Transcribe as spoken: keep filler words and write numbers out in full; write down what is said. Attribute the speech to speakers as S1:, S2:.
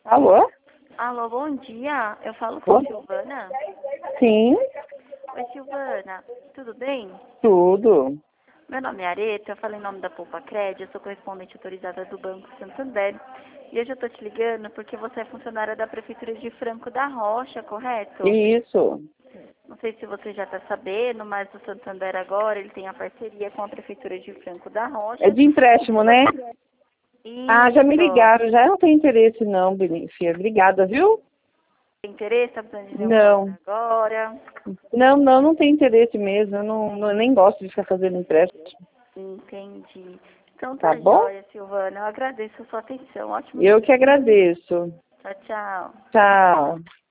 S1: Alô?
S2: Alô, bom dia. Eu falo com a
S1: Bom.
S2: Silvana.
S1: Sim,
S2: Oi, Silvana. Tudo bem?
S1: tudo.
S2: Meu nome é Areta, eu falo em nome da Poupa Cred, eu sou correspondente autorizada do Banco Santander. E hoje eu tô te ligando porque você é funcionária da Prefeitura de Franco da Rocha, correto?
S1: Isso.
S2: Não sei se você já está sabendo, mas o Santander agora ele tem a parceria com a Prefeitura de Franco da Rocha.
S1: É de empréstimo, né? Ah, já me
S2: Isso.
S1: ligaram, já não tem interesse não, Benícia. Obrigada, viu?
S2: Tem interesse? Está precisando de nenhum valor
S1: Não.
S2: agora?
S1: Não, não, não tem interesse mesmo. Eu não, não- nem gosto de ficar fazendo empréstimo.
S2: Entendi. Então
S1: Tá
S2: tá
S1: bom?
S2: jóia, Silvana. Eu agradeço a sua atenção. Ótimo
S1: Eu que
S2: dia.
S1: agradeço.
S2: Tchau, tchau.
S1: Tchau.